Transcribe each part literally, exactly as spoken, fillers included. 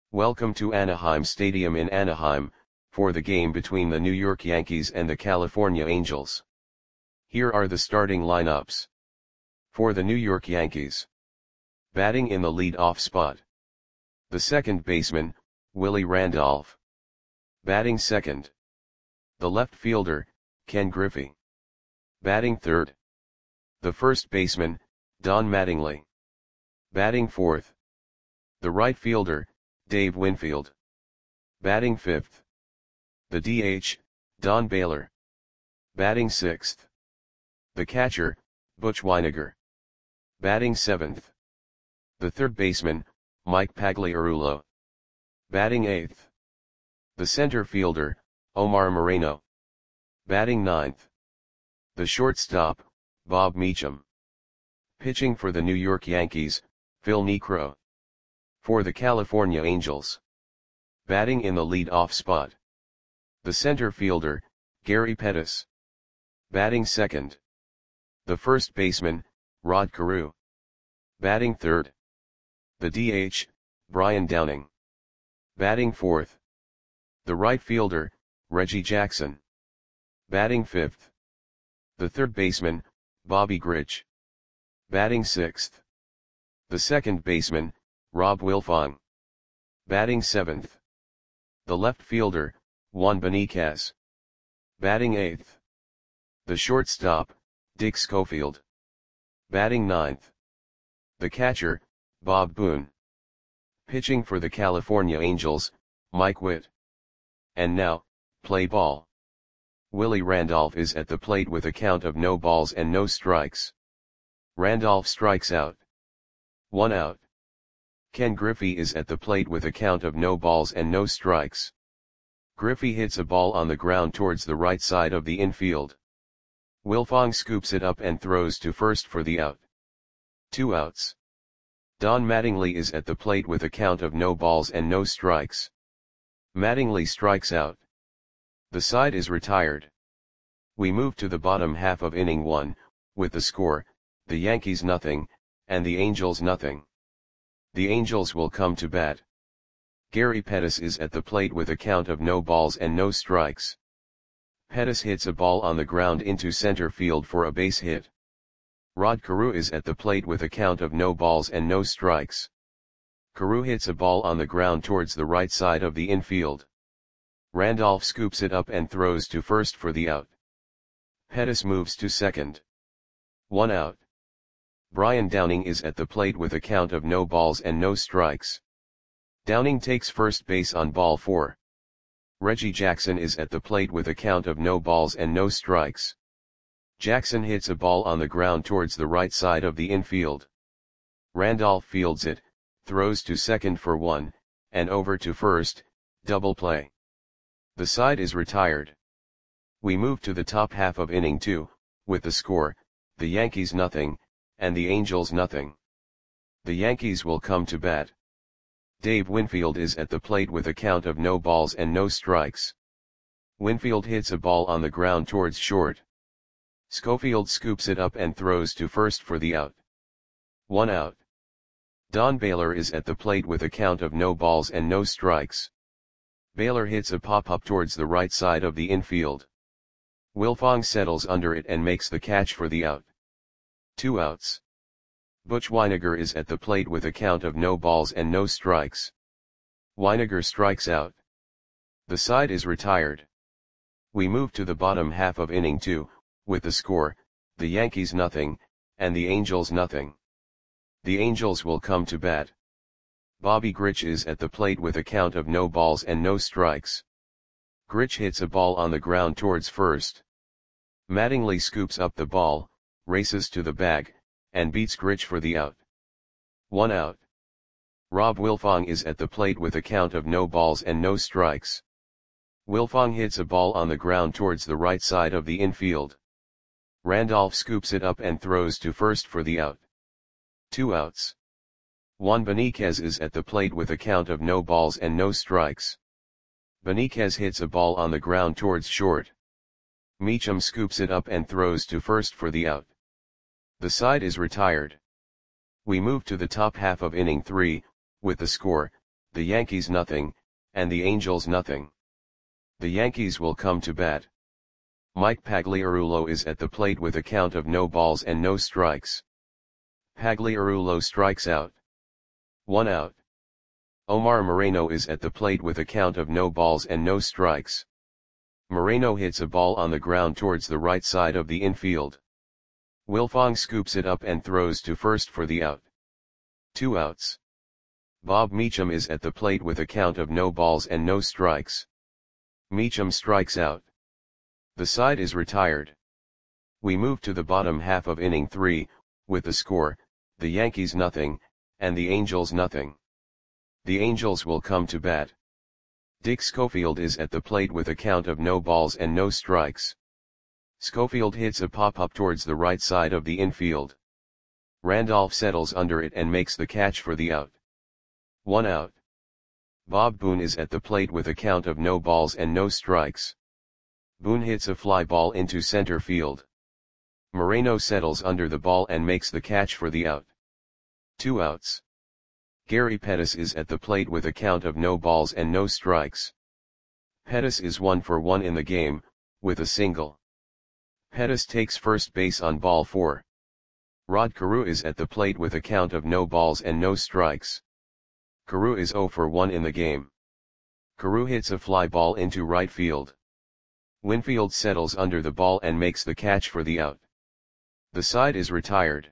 Welcome to Anaheim Stadium in Anaheim, for the game between the New York Yankees and the California Angels. Here are the starting lineups. For the New York Yankees. Batting in the lead-off spot. The second baseman, Willie Randolph. Batting second. The left fielder, Ken Griffey. Batting third. The first baseman, Don Mattingly. Batting fourth. The right fielder, Dave Winfield. Batting fifth. The D H, Don Baylor. Batting sixth. The catcher, Butch Wynegar. Batting seventh. The third baseman, Mike Pagliarulo. Batting eighth. The center fielder, Omar Moreno. Batting ninth. The shortstop, Bob Meacham. Pitching for the New York Yankees, Phil Niekro. For the California Angels. Batting in the lead-off spot. The center fielder, Gary Pettis. Batting second. The first baseman, Rod Carew. Batting third. The D H, Brian Downing. Batting fourth. The right fielder, Reggie Jackson. Batting fifth. The third baseman, Bobby Grich. Batting sixth. The second baseman, Rob Wilfong. Batting seventh. The left fielder, Juan Beniquez. Batting eighth. The shortstop, Dick Schofield. Batting ninth. The catcher, Bob Boone. Pitching for the California Angels, Mike Witt. And now, play ball. Willie Randolph is at the plate with a count of no balls and no strikes. Randolph strikes out. One out. Ken Griffey is at the plate with a count of no balls and no strikes. Griffey hits a ball on the ground towards the right side of the infield. Wilfong scoops it up and throws to first for the out. Two outs. Don Mattingly is at the plate with a count of no balls and no strikes. Mattingly strikes out. The side is retired. We move to the bottom half of inning one, with the score, the Yankees nothing, and the Angels nothing. The Angels will come to bat. Gary Pettis is at the plate with a count of no balls and no strikes. Pettis hits a ball on the ground into center field for a base hit. Rod Carew is at the plate with a count of no balls and no strikes. Carew hits a ball on the ground towards the right side of the infield. Randolph scoops it up and throws to first for the out. Pettis moves to second. One out. Brian Downing is at the plate with a count of no balls and no strikes. Downing takes first base on ball four. Reggie Jackson is at the plate with a count of no balls and no strikes. Jackson hits a ball on the ground towards the right side of the infield. Randolph fields it, throws to second for one, and over to first, double play. The side is retired. We move to the top half of inning two, with the score, the Yankees nothing, and the Angels nothing. The Yankees will come to bat. Dave Winfield is at the plate with a count of no balls and no strikes. Winfield hits a ball on the ground towards short. Schofield scoops it up and throws to first for the out. One out. Don Baylor is at the plate with a count of no balls and no strikes. Baylor hits a pop-up towards the right side of the infield. Wilfong settles under it and makes the catch for the out. Two outs. Butch Wynegar is at the plate with a count of no balls and no strikes. Wynegar strikes out. The side is retired. We move to the bottom half of inning two, with the score, the Yankees nothing, and the Angels nothing. The Angels will come to bat. Bobby Grich is at the plate with a count of no balls and no strikes. Grich hits a ball on the ground towards first. Mattingly scoops up the ball, races to the bag, and beats Grich for the out. One out. Rob Wilfong is at the plate with a count of no balls and no strikes. Wilfong hits a ball on the ground towards the right side of the infield. Randolph scoops it up and throws to first for the out. Two outs. Juan Beniquez is at the plate with a count of no balls and no strikes. Beniquez hits a ball on the ground towards short. Meacham scoops it up and throws to first for the out. The side is retired. We move to the top half of inning three, with the score, the Yankees nothing, and the Angels nothing. The Yankees will come to bat. Mike Pagliarulo is at the plate with a count of no balls and no strikes. Pagliarulo strikes out. One out. Omar Moreno is at the plate with a count of no balls and no strikes. Moreno hits a ball on the ground towards the right side of the infield. Wilfong scoops it up and throws to first for the out. Two outs. Bob Meacham is at the plate with a count of no balls and no strikes. Meacham strikes out. The side is retired. We move to the bottom half of inning three, with the score, the Yankees nothing, and the Angels nothing. The Angels will come to bat. Dick Schofield is at the plate with a count of no balls and no strikes. Schofield hits a pop-up towards the right side of the infield. Randolph settles under it and makes the catch for the out. One out. Bob Boone is at the plate with a count of no balls and no strikes. Boone hits a fly ball into center field. Moreno settles under the ball and makes the catch for the out. Two outs. Gary Pettis is at the plate with a count of no balls and no strikes. Pettis is one for one in the game, with a single. Pettis takes first base on ball four. Rod Carew is at the plate with a count of no balls and no strikes. Carew is zero for one in the game. Carew hits a fly ball into right field. Winfield settles under the ball and makes the catch for the out. The side is retired.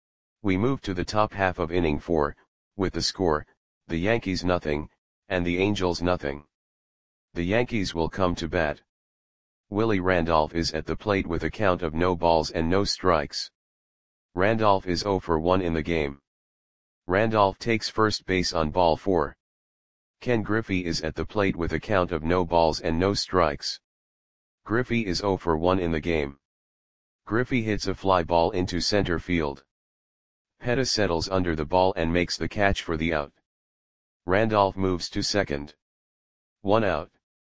We move to the top half of inning four, with the score, the Yankees nothing, and the Angels nothing. The Yankees will come to bat. Willie Randolph is at the plate with a count of no balls and no strikes. Randolph is zero for one in the game. Randolph takes first base on ball four. Ken Griffey is at the plate with a count of no balls and no strikes. Griffey is zero for one in the game. Griffey hits a fly ball into center field. Pettis settles under the ball and makes the catch for the out. Randolph moves to second. One out.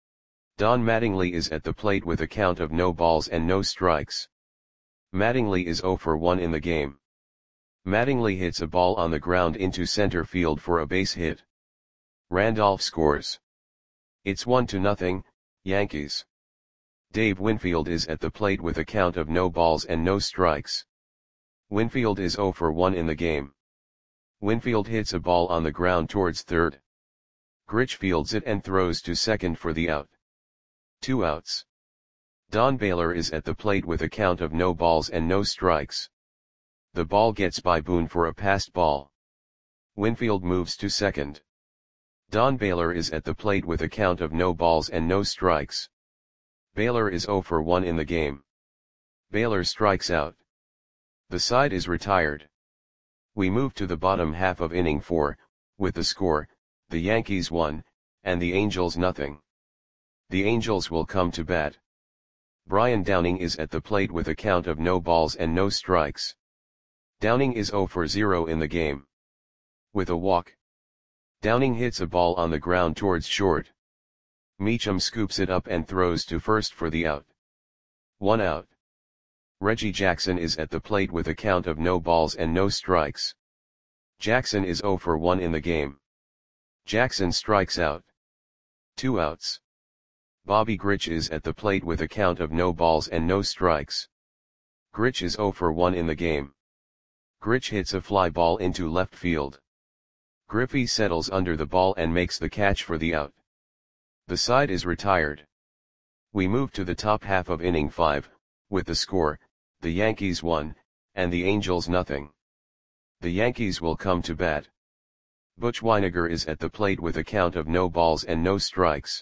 Don Mattingly is at the plate with a count of no balls and no strikes. Mattingly is zero for one in the game. Mattingly hits a ball on the ground into center field for a base hit. Randolph scores. It's one to nothing, Yankees. Dave Winfield is at the plate with a count of no balls and no strikes. Winfield is zero for one in the game. Winfield hits a ball on the ground towards third. Grich fields it and throws to second for the out. Two outs. Don Baylor is at the plate with a count of no balls and no strikes. The ball gets by Boone for a passed ball. Winfield moves to second. Don Baylor is at the plate with a count of no balls and no strikes. Baylor is zero for one in the game. Baylor strikes out. The side is retired. We move to the bottom half of inning four, with the score, the Yankees one, and the Angels nothing. The Angels will come to bat. Brian Downing is at the plate with a count of no balls and no strikes. Downing is zero for zero in the game. With a walk. Downing hits a ball on the ground towards short. Meacham scoops it up and throws to first for the out. One out. Reggie Jackson is at the plate with a count of no balls and no strikes. Jackson is zero for one in the game. Jackson strikes out. Two outs. Bobby Grich is at the plate with a count of no balls and no strikes. Grich is zero for one in the game. Grich hits a fly ball into left field. Griffey settles under the ball and makes the catch for the out. The side is retired. We move to the top half of inning five, with the score, the Yankees one, and the Angels nothing. The Yankees will come to bat. Butch Wynegar is at the plate with a count of no balls and no strikes.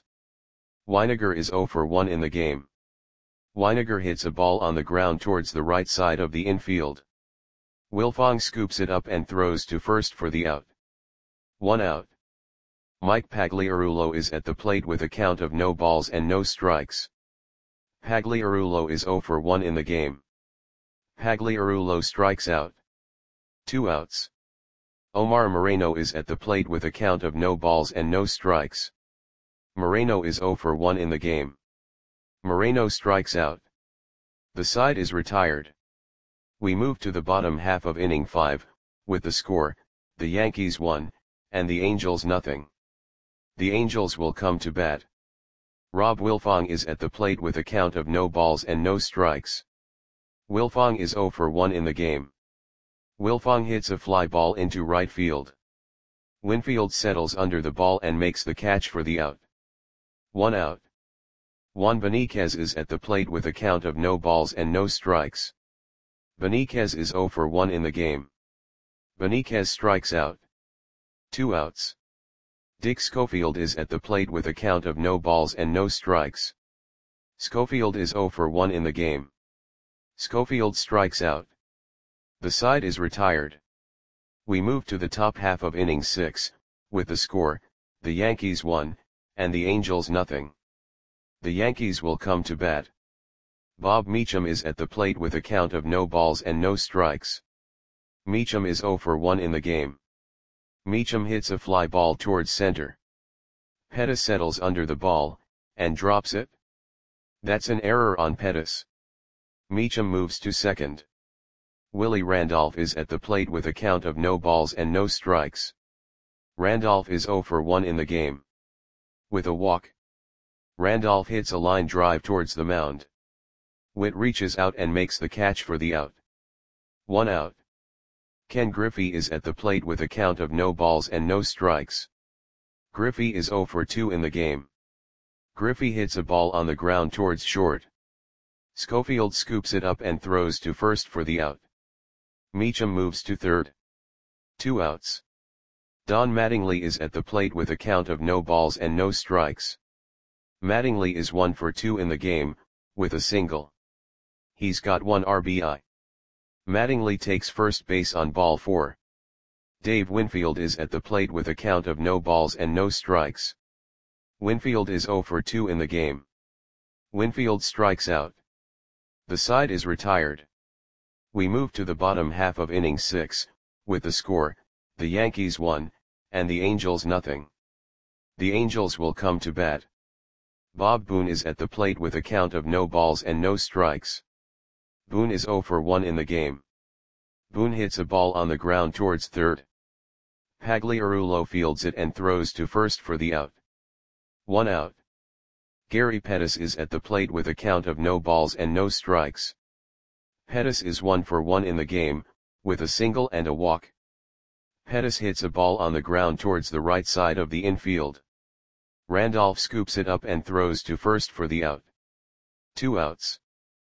Wynegar is zero for one in the game. Wynegar hits a ball on the ground towards the right side of the infield. Wilfong scoops it up and throws to first for the out. One out. Mike Pagliarulo is at the plate with a count of no balls and no strikes. Pagliarulo is zero for one in the game. Pagliarulo strikes out. Two outs. Omar Moreno is at the plate with a count of no balls and no strikes. Moreno is zero for one in the game. Moreno strikes out. The side is retired. We move to the bottom half of inning five, with the score, the Yankees one, and the Angels nothing. The Angels will come to bat. Rob Wilfong is at the plate with a count of no balls and no strikes. Wilfong is zero for one in the game. Wilfong hits a fly ball into right field. Winfield settles under the ball and makes the catch for the out. One out. Juan Beniquez is at the plate with a count of no balls and no strikes. Beniquez is zero for one in the game. Beniquez strikes out. Two outs. Dick Schofield is at the plate with a count of no balls and no strikes. Schofield is zero for one in the game. Schofield strikes out. The side is retired. We move to the top half of inning six, with the score, the Yankees one, and the Angels nothing. The Yankees will come to bat. Bob Meacham is at the plate with a count of no balls and no strikes. Meacham is zero for one in the game. Meacham hits a fly ball towards center. Pettis settles under the ball, and drops it. That's an error on Pettis. Meacham moves to second. Willie Randolph is at the plate with a count of no balls and no strikes. Randolph is zero for one in the game. With a walk, Randolph hits a line drive towards the mound. Witt reaches out and makes the catch for the out. One out. Ken Griffey is at the plate with a count of no balls and no strikes. Griffey is zero for two in the game. Griffey hits a ball on the ground towards short. Schofield scoops it up and throws to first for the out. Meacham moves to third. Two outs. Don Mattingly is at the plate with a count of no balls and no strikes. Mattingly is one for two in the game, with a single. He's got one R B I. Mattingly takes first base on ball four. Dave Winfield is at the plate with a count of no balls and no strikes. Winfield is zero for two in the game. Winfield strikes out. The side is retired. We move to the bottom half of inning six, with the score, the Yankees one, and the Angels nothing. The Angels will come to bat. Bob Boone is at the plate with a count of no balls and no strikes. Boone is zero for one in the game. Boone hits a ball on the ground towards third. Pagliarulo fields it and throws to first for the out. One out. Gary Pettis is at the plate with a count of no balls and no strikes. Pettis is one for one in the game, with a single and a walk. Pettis hits a ball on the ground towards the right side of the infield. Randolph scoops it up and throws to first for the out. Two outs.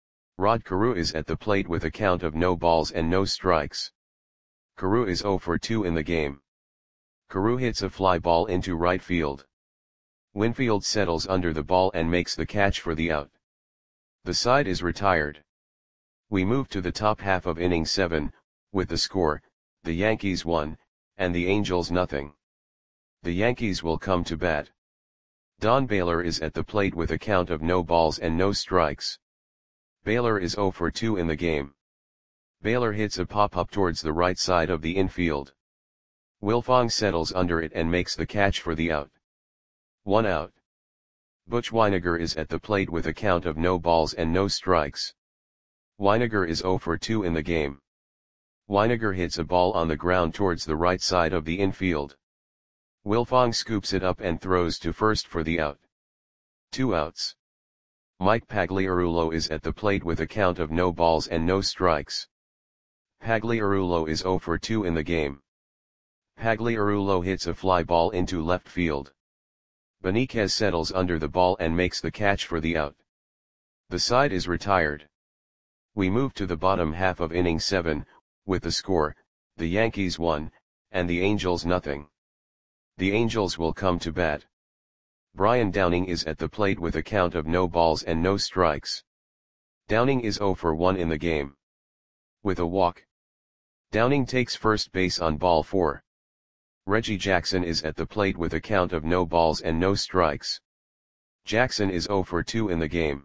Rod Carew is at the plate with a count of no balls and no strikes. Carew is zero for two in the game. Carew hits a fly ball into right field. Winfield settles under the ball and makes the catch for the out. The side is retired. We move to the top half of inning seven, with the score, the Yankees one, and the Angels nothing. The Yankees will come to bat. Don Baylor is at the plate with a count of no balls and no strikes. Baylor is zero for two in the game. Baylor hits a pop-up towards the right side of the infield. Wilfong settles under it and makes the catch for the out. One out. Butch Wynegar is at the plate with a count of no balls and no strikes. Wynegar is zero for two in the game. Wynegar hits a ball on the ground towards the right side of the infield. Wilfong scoops it up and throws to first for the out. Two outs. Mike Pagliarulo is at the plate with a count of no balls and no strikes. Pagliarulo is zero for two in the game. Pagliarulo hits a fly ball into left field. Beniquez settles under the ball and makes the catch for the out. The side is retired. We move to the bottom half of inning seven, with the score, the Yankees one, and the Angels nothing. The Angels will come to bat. Brian Downing is at the plate with a count of no balls and no strikes. Downing is zero for one in the game. With a walk, Downing takes first base on ball four. Reggie Jackson is at the plate with a count of no balls and no strikes. Jackson is zero for two in the game.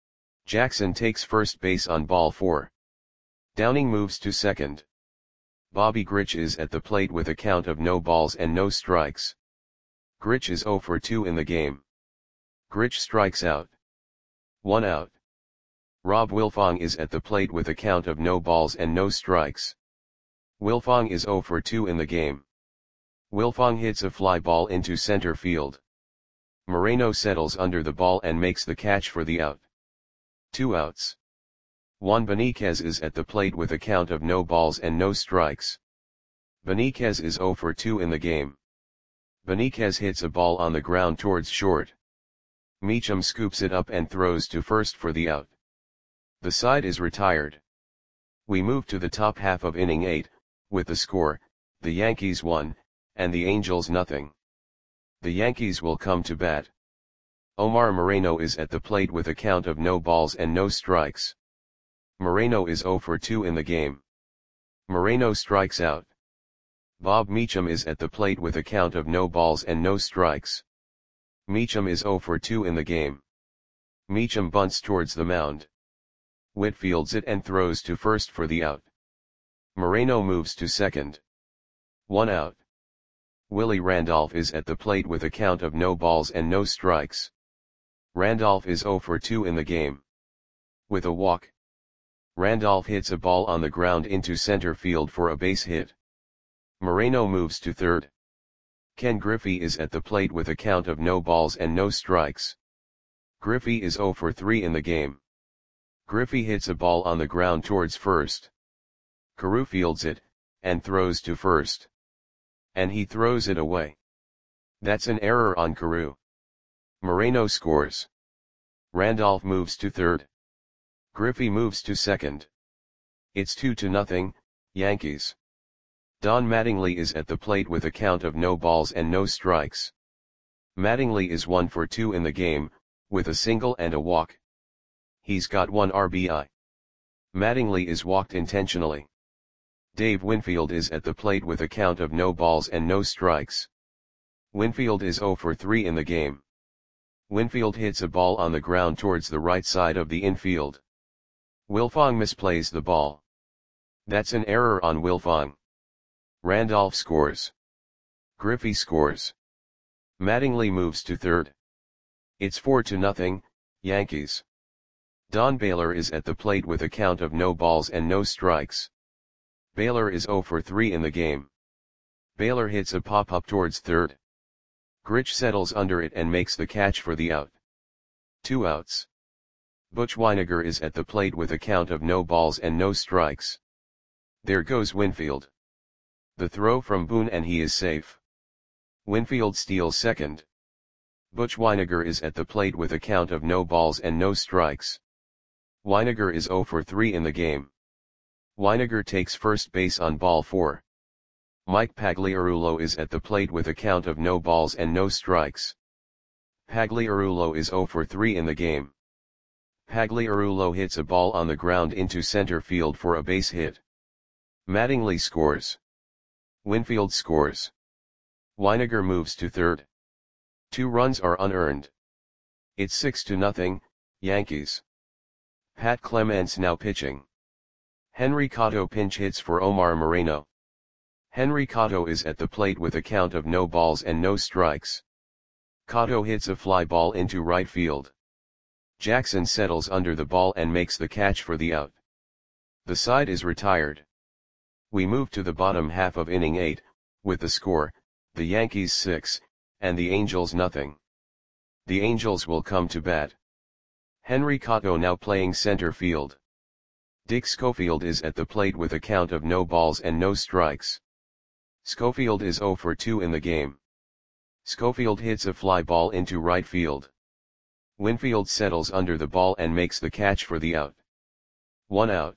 Jackson takes first base on ball four. Downing moves to second. Bobby Grich is at the plate with a count of no balls and no strikes. Grich is zero for two in the game. Grich strikes out. One out. Rob Wilfong is at the plate with a count of no balls and no strikes. Wilfong is zero for two in the game. Wilfong hits a fly ball into center field. Moreno settles under the ball and makes the catch for the out. Two outs. Juan Benitez is at the plate with a count of no balls and no strikes. Benitez is zero for two in the game. Benitez hits a ball on the ground towards short. Meacham scoops it up and throws to first for the out. The side is retired. We move to the top half of inning eight, with the score, the Yankees one, and the Angels nothing. The Yankees will come to bat. Omar Moreno is at the plate with a count of no balls and no strikes. Moreno is zero for two in the game. Moreno strikes out. Bob Meacham is at the plate with a count of no balls and no strikes. Meacham is zero for two in the game. Meacham bunts towards the mound. Whitfields it and throws to first for the out. Moreno moves to second. One out. Willie Randolph is at the plate with a count of no balls and no strikes. Randolph is zero for two in the game. With a walk, Randolph hits a ball on the ground into center field for a base hit. Moreno moves to third. Ken Griffey is at the plate with a count of no balls and no strikes. Griffey is zero for three in the game. Griffey hits a ball on the ground towards first. Carew fields it, and throws to first. And he throws it away. That's an error on Carew. Moreno scores. Randolph moves to third. Griffey moves to second. It's two to nothing, Yankees. Don Mattingly is at the plate with a count of no balls and no strikes. Mattingly is one for two in the game, with a single and a walk. He's got one R B I. Mattingly is walked intentionally. Dave Winfield is at the plate with a count of no balls and no strikes. Winfield is zero for three in the game. Winfield hits a ball on the ground towards the right side of the infield. Wilfong misplays the ball. That's an error on Wilfong. Randolph scores. Griffey scores. Mattingly moves to third. It's four to nothing, Yankees. Don Baylor is at the plate with a count of no balls and no strikes. Baylor is zero for three in the game. Baylor hits a pop-up towards third. Grich settles under it and makes the catch for the out. Two outs. Butch Wynegar is at the plate with a count of no balls and no strikes. There goes Winfield. The throw from Boone and he is safe. Winfield steals second. Butch Wynegar is at the plate with a count of no balls and no strikes. Wynegar is zero for three in the game. Wynegar takes first base on ball four. Mike Pagliarulo is at the plate with a count of no balls and no strikes. Pagliarulo is zero for three in the game. Pagliarulo hits a ball on the ground into center field for a base hit. Mattingly scores. Winfield scores. Wynegar moves to third. Two runs are unearned. It's six to nothing, Yankees. Pat Clements now pitching. Henry Cotto pinch hits for Omar Moreno. Henry Cotto is at the plate with a count of no balls and no strikes. Cotto hits a fly ball into right field. Jackson settles under the ball and makes the catch for the out. The side is retired. We move to the bottom half of inning eight, with the score, the Yankees six, and the Angels nothing. The Angels will come to bat. Henry Cotto now playing center field. Dick Schofield is at the plate with a count of no balls and no strikes. Schofield is zero for two in the game. Schofield hits a fly ball into right field. Winfield settles under the ball and makes the catch for the out. One out.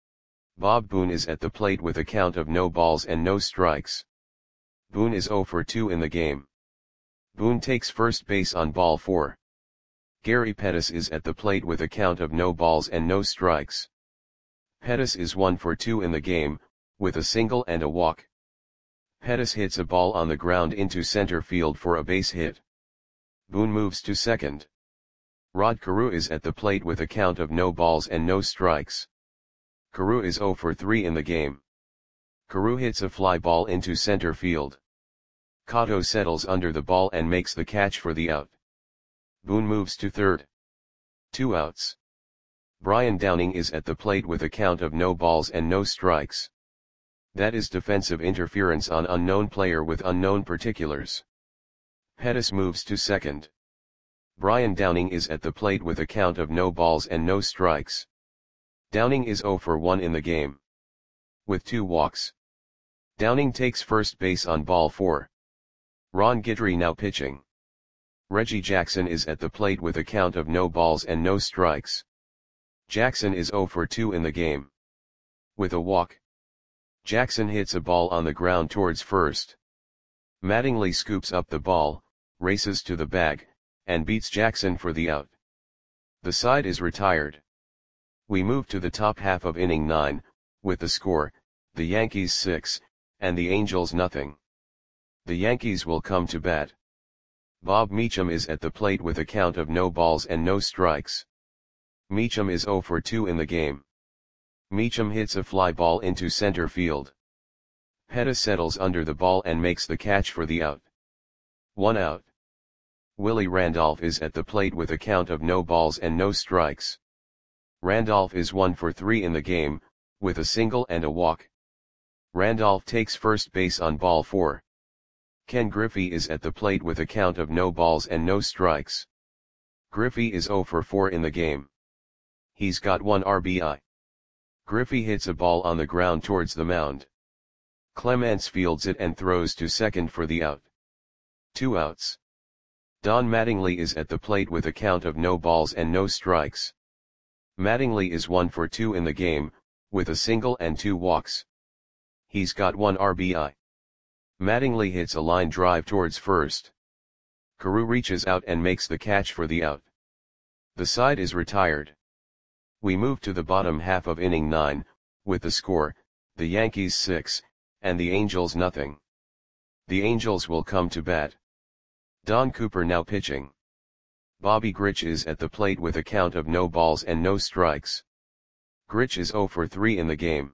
Bob Boone is at the plate with a count of no balls and no strikes. Boone is zero for two in the game. Boone takes first base on ball four. Gary Pettis is at the plate with a count of no balls and no strikes. Pettis is one for two in the game, with a single and a walk. Pettis hits a ball on the ground into center field for a base hit. Boone moves to second. Rod Carew is at the plate with a count of no balls and no strikes. Carew is zero for three in the game. Carew hits a fly ball into center field. Cotto settles under the ball and makes the catch for the out. Boone moves to third. Two outs. Brian Downing is at the plate with a count of no balls and no strikes. That is defensive interference on unknown player with unknown particulars. Pettis moves to second. Brian Downing is at the plate with a count of no balls and no strikes. Downing is zero for one in the game, with two walks. Downing takes first base on ball four. Ron Guidry now pitching. Reggie Jackson is at the plate with a count of no balls and no strikes. Jackson is zero for two in the game, with a walk. Jackson hits a ball on the ground towards first. Mattingly scoops up the ball, races to the bag, and beats Jackson for the out. The side is retired. We move to the top half of inning nine, with the score, the Yankees six, and the Angels nothing. The Yankees will come to bat. Bob Meacham is at the plate with a count of no balls and no strikes. Meacham is zero for two in the game. Meacham hits a fly ball into center field. Petta settles under the ball and makes the catch for the out. One out. Willie Randolph is at the plate with a count of no balls and no strikes. Randolph is one for three in the game, with a single and a walk. Randolph takes first base on ball four. Ken Griffey is at the plate with a count of no balls and no strikes. Griffey is zero for four in the game. He's got one R B I. Griffey hits a ball on the ground towards the mound. Clements fields it and throws to second for the out. Two outs. Don Mattingly is at the plate with a count of no balls and no strikes. Mattingly is one for two in the game, with a single and two walks. He's got one R B I. Mattingly hits a line drive towards first. Carew reaches out and makes the catch for the out. The side is retired. We move to the bottom half of inning nine, with the score, the Yankees six, and the Angels nothing. The Angels will come to bat. Don Cooper now pitching. Bobby Grich is at the plate with a count of no balls and no strikes. Grich is zero for three in the game.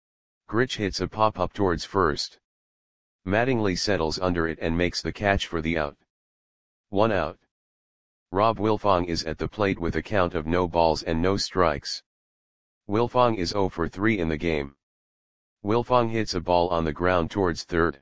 Grich hits a pop-up towards first. Mattingly settles under it and makes the catch for the out. One out. Rob Wilfong is at the plate with a count of no balls and no strikes. Wilfong is zero for three in the game. Wilfong hits a ball on the ground towards third.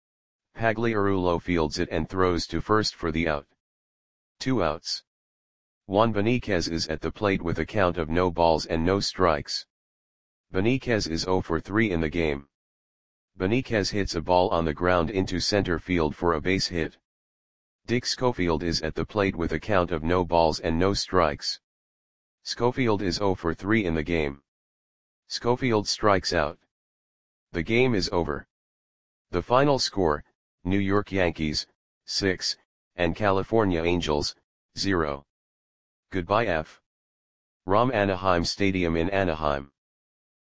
Pagliarulo fields it and throws to first for the out. Two outs. Juan Beniquez is at the plate with a count of no balls and no strikes. Beniquez is zero for three in the game. Beniquez hits a ball on the ground into center field for a base hit. Dick Schofield is at the plate with a count of no balls and no strikes. Schofield is zero for three in the game. Schofield strikes out. The game is over. The final score, New York Yankees, six, and California Angels, zero. Goodbye F. Rom Anaheim Stadium in Anaheim.